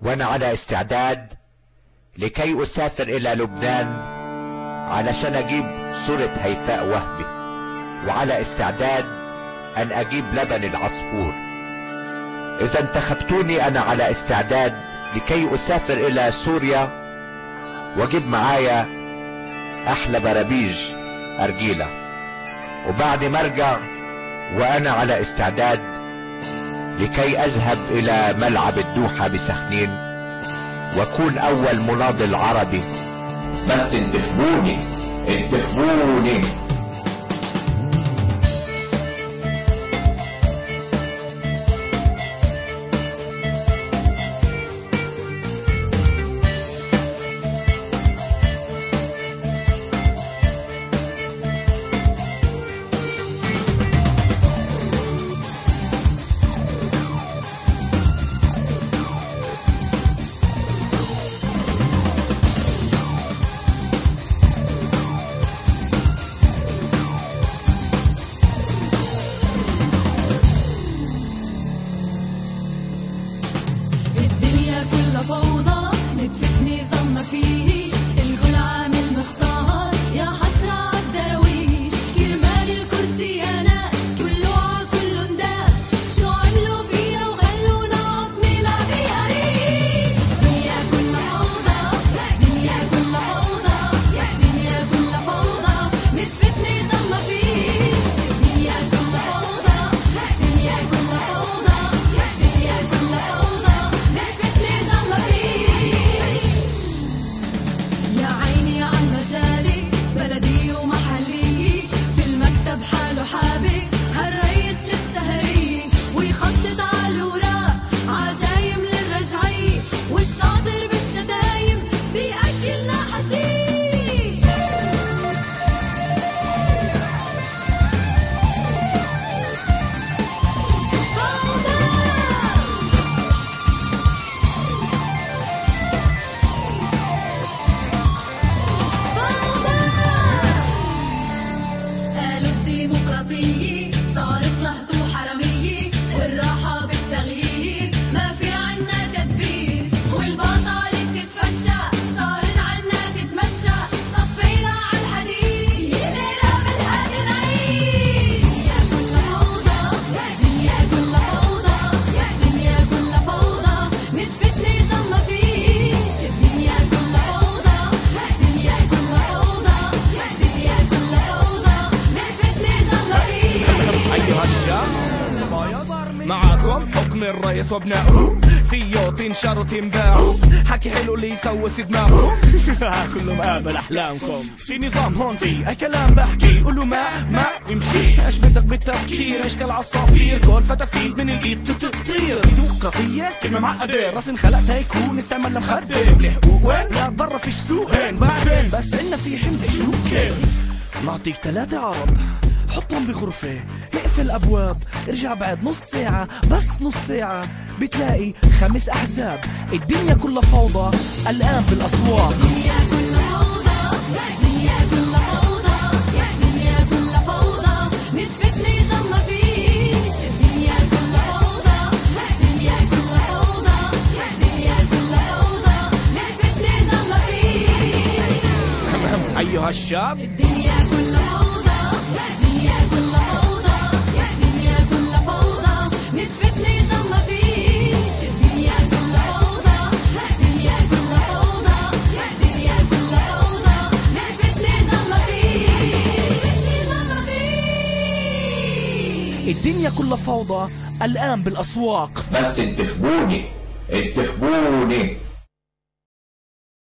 وانا على استعداد لكي اسافر الى لبنان علشان اجيب صورة هيفاء وهبي، وعلى استعداد ان اجيب لبن العصفور. اذا انتخبتوني انا على استعداد لكي اسافر الى سوريا واجيب معايا احلى برابيج ارجيلة، وبعد ما ارجع وانا على استعداد لكي اذهب الى ملعب الدوحة بسخنين واكون اول مناضل عربي. بس انتخبوني انتخبوني. معاكم حكم الرئيس وابنائه، سيوط تنشر وتنباعوا، حكي حلو اللي يسوس دماغهم. كله مقابل احلامكم، في نظام هون في اي كلام بحكي قولوا ما يمشي. ايش بدك بالتفكير اشكال عصافير، كل فتافيت من الايد تطير. ديمقراطية كلمة معقدة، راس انخلقت هيكون استعمل لمخدم. لحقوق وين لا تضر فيش سوقين، بعدين بس إلنا في حمل شوف كيف. نعطيك 3 عرب حطهم بغرفة، اقفل الابواب، ارجع بعد نص ساعة، بس نص ساعة بتلاقي 5 احزاب. الدنيا كلها فوضى الان بالاسواق. الدنيا كلها فوضى، الدنيا كلها فوضى، الدنيا كلها فوضى، نتفت نظام ما فيش. الدنيا كلها فوضى، الدنيا كلها فوضى، الدنيا كلها فوضى، نتفت نظام ما فيش. ايها الشاب الدنيا كلها فوضى، الدنيا كلها فوضى، الدنيا كلها فوضى، نتفت نظام ما فيش. الدنيا كلها فوضى، الدنيا كلها فوضى، الدنيا كلها فوضى، نتفت نظام ما فيش. نظام ما فيش. الدنيا كلها فوضى الان بالاسواق. بس انتخبوني انتخبوني.